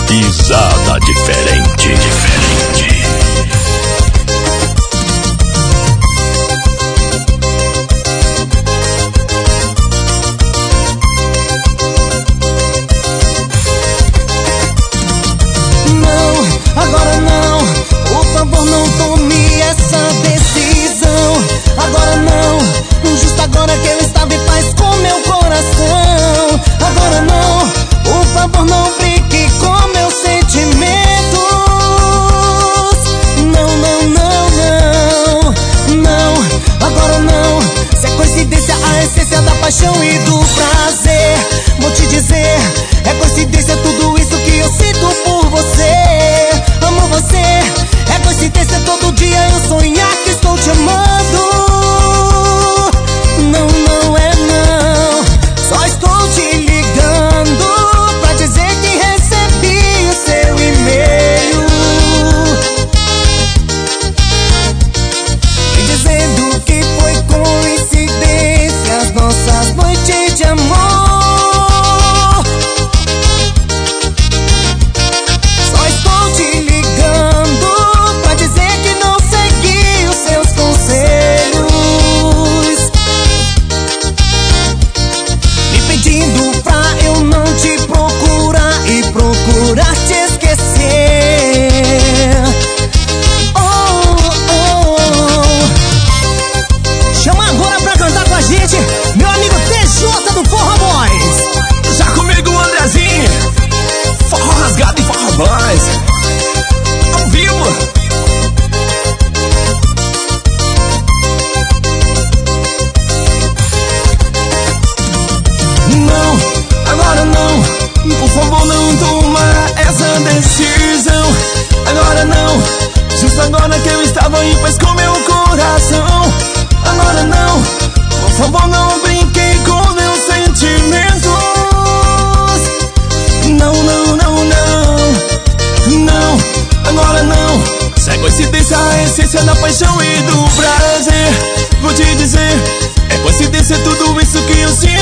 Pisada diferente. Não, agora não, por favor não tome essa decisão. Agora não, justo agora que eu estava em paz com meu coração. Agora não, por favor não brinque com meus sentimentos. Não, não, não, não, não, agora não. Se é coincidência a essência da paixão e do prazer, vou te dizer, é coincidência tudo isso que eu sinto por você. Amo você, é coincidência todo dia eu sonhar que estou te amando. Não, não é não, só estou te ligando pra dizer que recebi o seu e-mail e dizendo que foi coincidência as nossas noites de amor. Só estou te ligando pra dizer que não segui os seus conselhos, me pedindo pra eu não te procurar e procurar te esquecer. Oh, oh, oh. Chama agora pra cantar com a gente meu amigo TJ do Forró Boys. Já comigo o Andrezinho, forró rasgado e forró boys, ao vivo. Não, agora não, por favor não toma essa decisão. Agora não, justo agora que eu estava em paz com meu coração. Agora não, por favor não brinque com meus sentimentos. Não, não, não, não, não, agora não. Se é coincidência a essência da paixão e do prazer, vou te dizer, é coincidência tudo isso que eu sinto